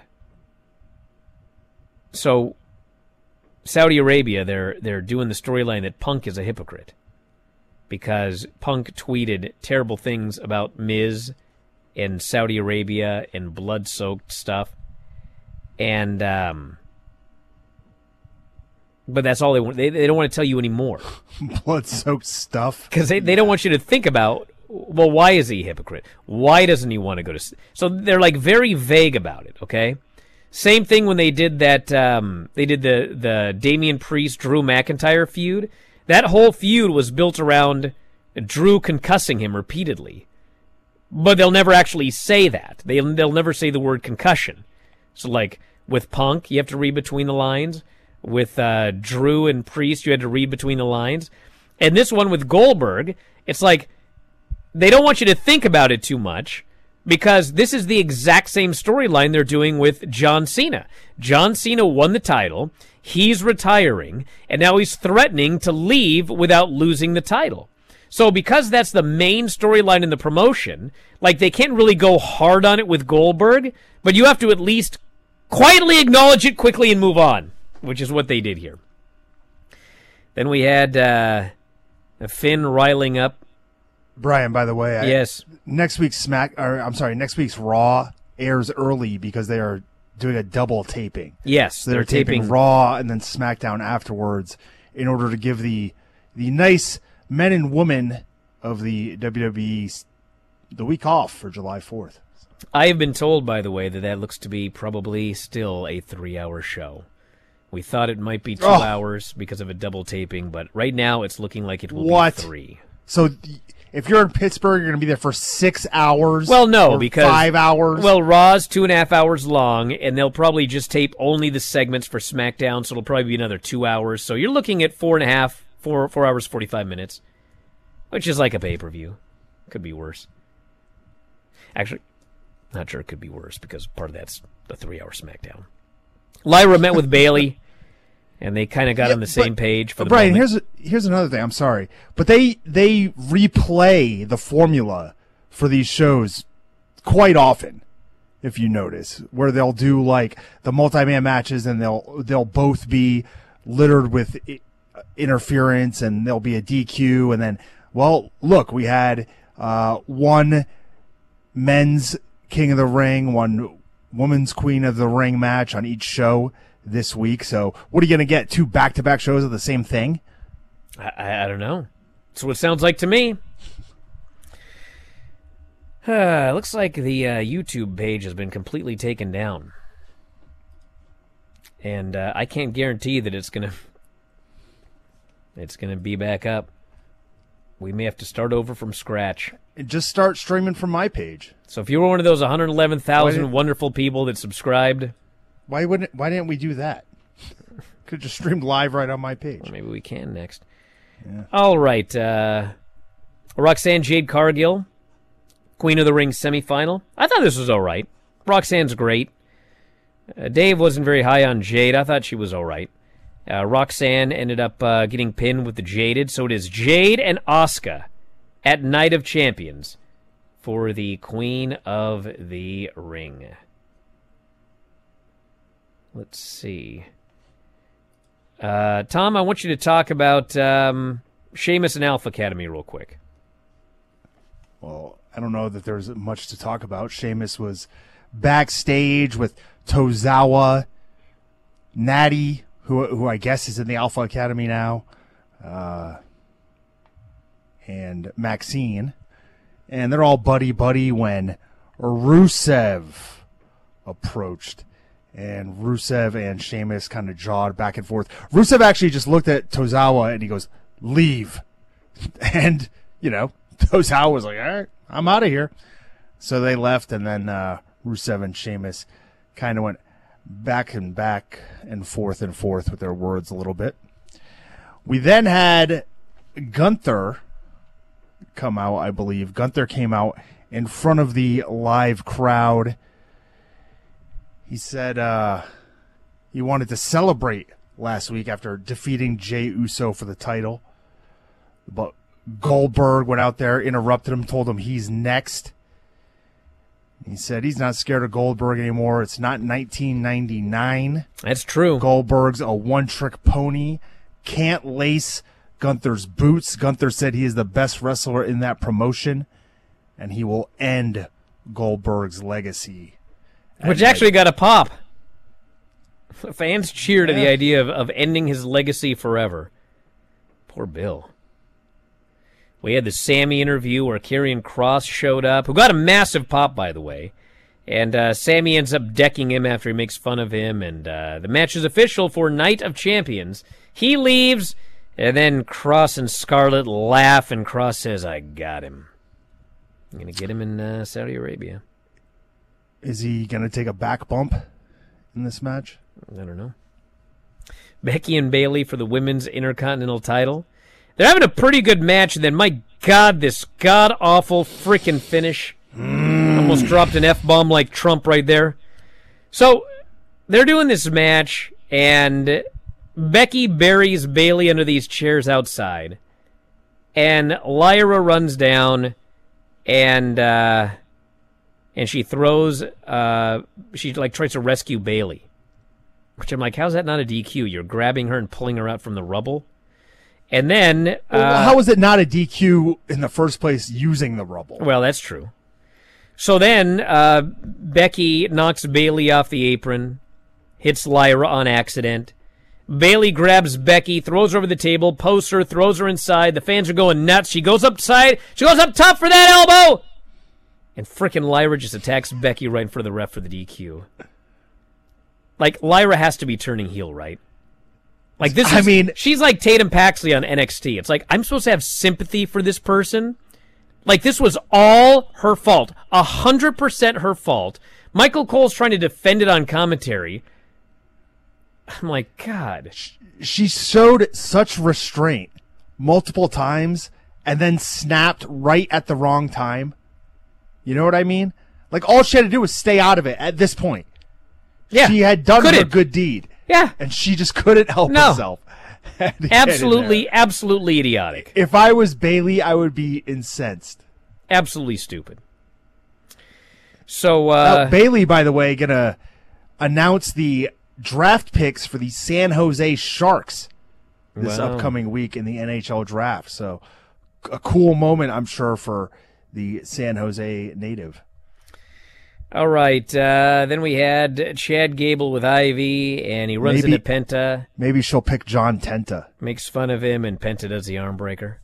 so Saudi Arabia, they're they're doing the storyline that Punk is a hypocrite because Punk tweeted terrible things about Miz in Saudi Arabia and blood-soaked stuff, and um, but that's all they want. They they don't want to tell you anymore. Blood-soaked stuff because they they don't want you to think about. Well, why is he a hypocrite? Why doesn't he want to go to? So they're like very vague about it. Okay, same thing when they did that. Um, they did the the Damian Priest Drew McIntyre feud. That whole feud was built around Drew concussing him repeatedly. But they'll never actually say that. They, they'll never say the word concussion. So, like, with Punk, you have to read between the lines. With uh, Drew and Priest, you had to read between the lines. And this one with Goldberg, it's like, they don't want you to think about it too much, because this is the exact same storyline they're doing with John Cena. John Cena won the title. he's retiring, and now he's threatening to leave without losing the title. So because that's the main storyline in the promotion, like they can't really go hard on it with Goldberg, but you have to at least quietly acknowledge it quickly and move on, which is what they did here. Then we had uh, Finn riling up. Brian, by the way, I, yes. Next week's Smack, or I'm sorry, next week's Raw airs early because they are doing a double taping. Yes, so they're, they're taping, taping Raw and then SmackDown afterwards in order to give the the nice men and women of the W W E the week off for July fourth. I have been told, by the way, that that looks to be probably still a three-hour show. We thought it might be two oh. hours because of a double taping, but right now it's looking like it will what? be three. So if you're in Pittsburgh, you're going to be there for six hours? Well, no, or because five hours? Well, Raw's two and a half hours long, and they'll probably just tape only the segments for SmackDown, so it'll probably be another two hours. So you're looking at four and a half, four, four hours, forty-five minutes, which is like a pay-per-view. Could be worse. Actually, not sure it could be worse because part of that's the three-hour SmackDown. Lyra met with Bayley, and they kind of got yeah, on the same but, page for the Brian, moment. here's a, here's another thing. I'm sorry, but they they replay the formula for these shows quite often. If you notice, where they'll do like the multi-man matches, and they'll they'll both be littered with interference, and there'll be a D Q, and then well, look, we had uh, one men's King of the Ring, one women's Queen of the Ring match on each show this week. So what are you going to get? Two back-to-back shows of the same thing? I, I, I don't know. That's what it sounds like to me. Uh, looks like the uh, YouTube page has been completely taken down. And uh, I can't guarantee that it's going to it's going to be back up. We may have to start over from scratch. And just start streaming from my page. So if you were one of those one hundred eleven thousand wonderful people that subscribed, why wouldn't? Why didn't we do that? Could have just streamed live right on my page. Well, maybe we can next. Yeah. All right. Uh, Roxanne Jade Cargill, Queen of the Ring semifinal. I thought this was all right. Roxanne's great. Uh, Dave wasn't very high on Jade. I thought she was all right. Uh, Roxanne ended up uh, getting pinned with the Jaded. So it is Jade and Asuka at Night of Champions for the Queen of the Ring. Let's see. Uh, Tom, I want you to talk about um, Sheamus and Alpha Academy real quick. Well, I don't know that there's much to talk about. Sheamus was backstage with Tozawa, Natty, who who I guess is in the Alpha Academy now, uh, and Maxine. And they're all buddy-buddy when Rusev approached. And Rusev and Sheamus kind of jawed back and forth. Rusev actually just looked at Tozawa and he goes, leave. And, you know, Tozawa was like, all right, I'm out of here. So they left, and then uh, Rusev and Sheamus kind of went back and back and forth and forth with their words a little bit. We then had Gunther come out, I believe. Gunther came out in front of the live crowd. He said uh, he wanted to celebrate last week after defeating Jey Uso for the title. But Goldberg went out there, interrupted him, told him he's next. He said he's not scared of Goldberg anymore. It's not nineteen ninety-nine. That's true. Goldberg's a one-trick pony. Can't lace Gunther's boots. Gunther said he is the best wrestler in that promotion, and he will end Goldberg's legacy. Which actually got a pop. Fans cheered Yeah. at the idea of, of ending his legacy forever. Poor Bill. We had the Sammy interview where Karrion Kross showed up, who got a massive pop, by the way. And uh, Sammy ends up decking him after he makes fun of him. And uh, the match is official for Night of Champions. He leaves, and then Kross and Scarlett laugh, and Kross says, I got him. I'm going to get him in uh, Saudi Arabia. Is he going to take a back bump in this match? I don't know. Becky and Bayley for the women's Intercontinental title. They're having a pretty good match, and then, my God, this god-awful freaking finish. Mm. Almost dropped an F-bomb like Trump right there. So, they're doing this match, and Becky buries Bayley under these chairs outside, and Lyra runs down, and uh, and she throws. Uh, she like tries to rescue Bayley, which I'm like, how's that not a D Q? You're grabbing her and pulling her out from the rubble, and then uh, well, how is it not a D Q in the first place using the rubble? Well, that's true. So then uh, Becky knocks Bayley off the apron, hits Lyra on accident. Bayley grabs Becky, throws her over the table, posts her, throws her inside. The fans are going nuts. She goes upside. She goes up top for that elbow. And frickin' Lyra just attacks Becky right in front of the ref for the D Q. Like, Lyra has to be turning heel, right? Like, this is, I mean, she's like Tatum Paxley on N X T. It's like, I'm supposed to have sympathy for this person. Like, this was all her fault. A hundred percent her fault. Michael Cole's trying to defend it on commentary. I'm like, God. She showed such restraint multiple times and then snapped right at the wrong time. You know what I mean? Like, all she had to do was stay out of it at this point. Yeah. She had done couldn't. her good deed. Yeah. And she just couldn't help no. herself. Absolutely, absolutely idiotic. If I was Bayley, I would be incensed. Absolutely stupid. So, uh... uh Bayley, by the way, gonna announce the draft picks for the San Jose Sharks this wow. upcoming week in the N H L draft. So a cool moment, I'm sure, for the San Jose native. All right. Uh, then we had Chad Gable with Ivy, and he runs maybe, into Penta. Maybe she'll pick John Tenta. Makes fun of him, and Penta does the arm breaker.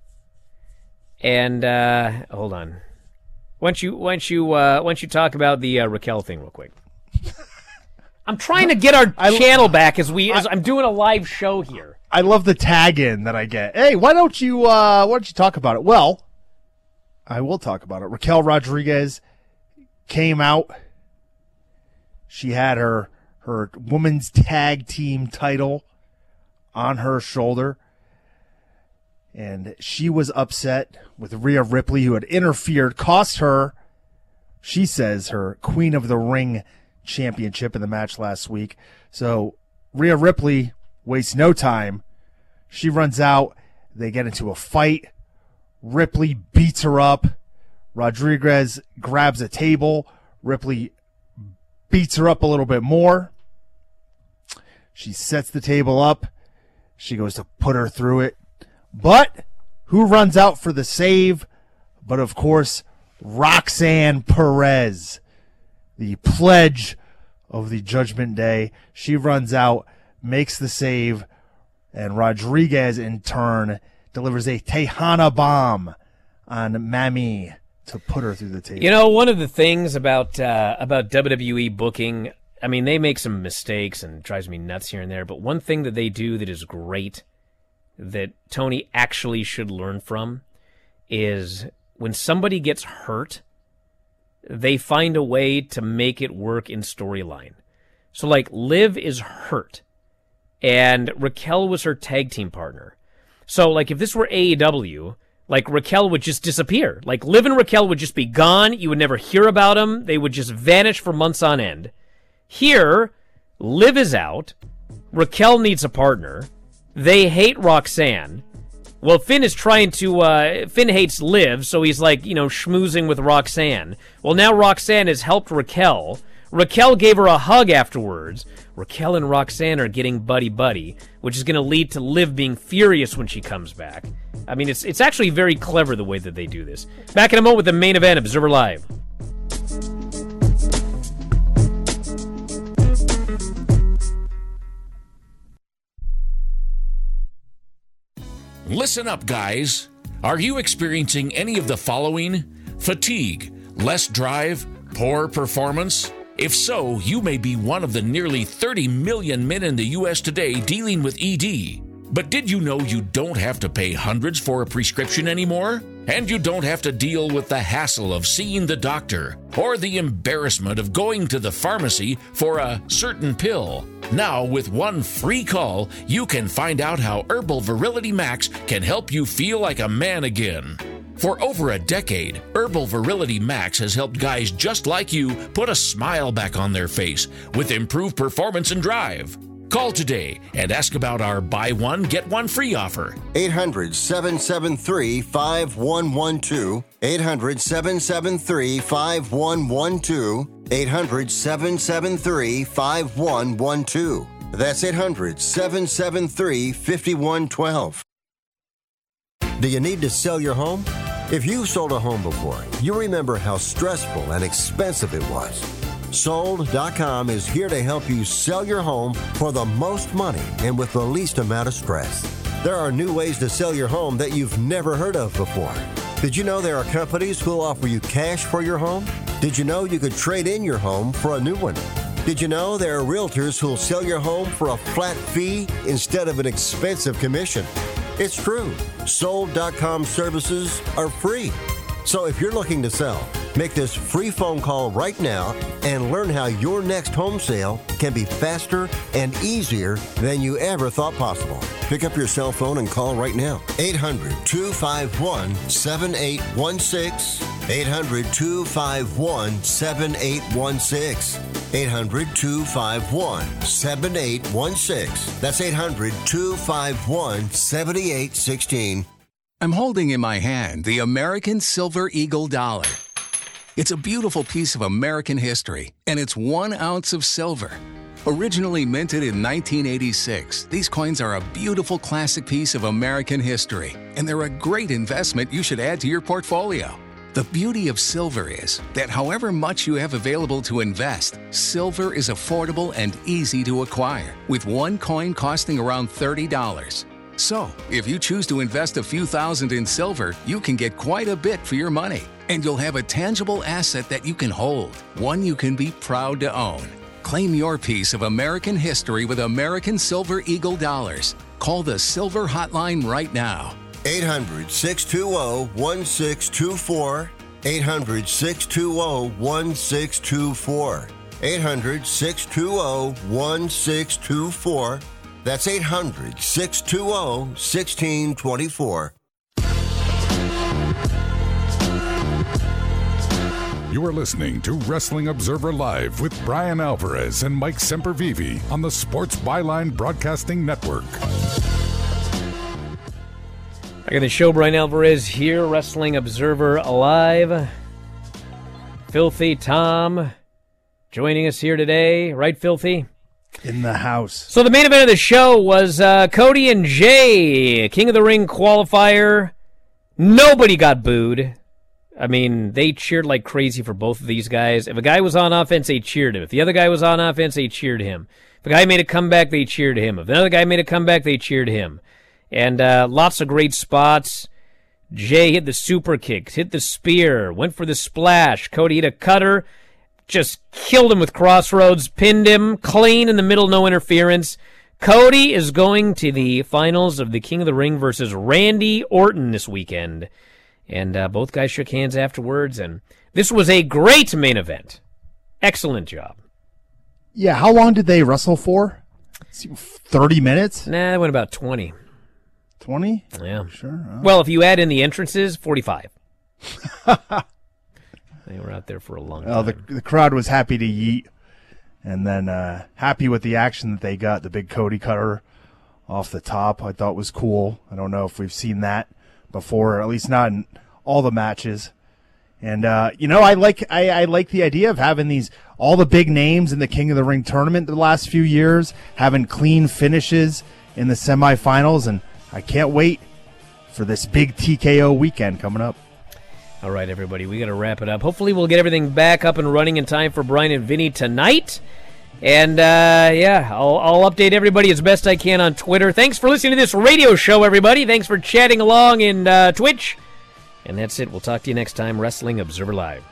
And, uh, hold on. Why don't you, why don't you, uh, why don't you talk about the uh, Raquel thing real quick? I'm trying to get our I, channel back as we as I, I'm doing a live show here. I love the tag in that I get. Hey, why don't you uh why don't you talk about it? Well, I will talk about it. Raquel Rodriguez came out. She had her her women's tag team title on her shoulder. And she was upset with Rhea Ripley, who had interfered, cost her, she says, her Queen of the Ring championship in the match last week. So Rhea Ripley wastes no time. She runs out. They get into a fight. Ripley beats her up. Rodriguez grabs a table. Ripley beats her up a little bit more. She sets the table up. She goes to put her through it. But who runs out for the save? But of course, Roxanne Perez, the pledge of the Judgment Day. She runs out, makes the save, and Rodriguez, in turn, delivers a Tejana bomb on Mami to put her through the table. You know, one of the things about uh, about W W E booking, I mean, they make some mistakes and it drives me nuts here and there, but one thing that they do that is great, that Tony actually should learn from, is when somebody gets hurt, they find a way to make it work in storyline. So, like, Liv is hurt, and Raquel was her tag team partner. So, like, if this were A E W, like, Raquel would just disappear. Like, Liv and Raquel would just be gone. You would never hear about them. They would just vanish for months on end. Here, Liv is out. Raquel needs a partner. They hate Roxanne. Well, Finn is trying to, uh, Finn hates Liv, so he's like, you know, schmoozing with Roxanne. Well, now Roxanne has helped Raquel. Raquel gave her a hug afterwards. Raquel and Roxanne are getting buddy-buddy, which is going to lead to Liv being furious when she comes back. I mean, it's it's actually very clever the way that they do this. Back in a moment with the main event of Observer Live. Listen up, guys. Are you experiencing any of the following? Fatigue, less drive, poor performance? If so, you may be one of the nearly thirty million men in the U S today dealing with E D. But did you know you don't have to pay hundreds for a prescription anymore? And you don't have to deal with the hassle of seeing the doctor or the embarrassment of going to the pharmacy for a certain pill. Now, with one free call, you can find out how Herbal Virility Max can help you feel like a man again. For over a decade, Herbal Virility Max has helped guys just like you put a smile back on their face with improved performance and drive. Call today and ask about our buy one, get one free offer. eight hundred, seven seven three, five one one two. eight hundred, seven seven three, five one one two. eight hundred, seven seven three, five one one two. That's eight hundred, seven seven three, five one one two. Do you need to sell your home? If you've sold a home before, you remember how stressful and expensive it was. Sold dot com is here to help you sell your home for the most money and with the least amount of stress. There are new ways to sell your home that you've never heard of before. Did you know there are companies who'll offer you cash for your home? Did you know you could trade in your home for a new one? Did you know there are realtors who'll sell your home for a flat fee instead of an expensive commission? It's true. Sold dot com services are free. So if you're looking to sell, make this free phone call right now and learn how your next home sale can be faster and easier than you ever thought possible. Pick up your cell phone and call right now. eight hundred, two five one, seven eight one six. eight hundred, two five one, seven eight one six. eight hundred, two five one, seven eight one six. That's eight hundred, two five one, seven eight one six. I'm holding in my hand the American Silver Eagle Dollar. It's a beautiful piece of American history, and it's one ounce of silver. Originally minted in nineteen eighty-six, these coins are a beautiful classic piece of American history, and they're a great investment you should add to your portfolio. The beauty of silver is that however much you have available to invest, silver is affordable and easy to acquire, with one coin costing around thirty dollars. So, if you choose to invest a few thousand in silver, you can get quite a bit for your money. And you'll have a tangible asset that you can hold, one you can be proud to own. Claim your piece of American history with American Silver Eagle Dollars. Call the Silver Hotline right now. eight hundred, six two zero, one six two four. eight hundred, six two zero, one six two four. eight hundred, six two zero, one six two four. That's eight hundred, six two zero, one six two four. You are listening to Wrestling Observer Live with Brian Alvarez and Mike Sempervive on the Sports Byline Broadcasting Network. I got the show, Brian Alvarez here, Wrestling Observer Live. Filthy Tom joining us here today, right, Filthy? In the house. So the main event of the show was uh, Cody and Jay, King of the Ring qualifier. Nobody got booed. I mean, they cheered like crazy for both of these guys. If a guy was on offense, they cheered him. If the other guy was on offense, they cheered him. If a guy made a comeback, they cheered him. If another guy made a comeback, they cheered him. And uh, lots of great spots. Jay hit the super kicks, hit the spear, went for the splash. Cody hit a cutter, just killed him with crossroads, pinned him, clean in the middle, no interference. Cody is going to the finals of the King of the Ring versus Randy Orton this weekend. And uh, both guys shook hands afterwards, and this was a great main event. Excellent job. Yeah, how long did they wrestle for? thirty minutes? Nah, it went about twenty. twenty? Yeah. Sure. Oh. Well, if you add in the entrances, forty-five. They were out there for a long time. Well, the, the crowd was happy to yeet, and then uh, happy with the action that they got. The big Cody cutter off the top I thought was cool. I don't know if we've seen that before, or at least not in all the matches. And, uh, you know, I like I, I like the idea of having these, all the big names in the King of the Ring tournament the last few years, having clean finishes in the semifinals, and I can't wait for this big T K O weekend coming up. All right, everybody, we got to wrap it up. Hopefully we'll get everything back up and running in time for Brian and Vinny tonight. And, uh, yeah, I'll, I'll update everybody as best I can on Twitter. Thanks for listening to this radio show, everybody. Thanks for chatting along in uh, Twitch. And that's it. We'll talk to you next time, Wrestling Observer Live.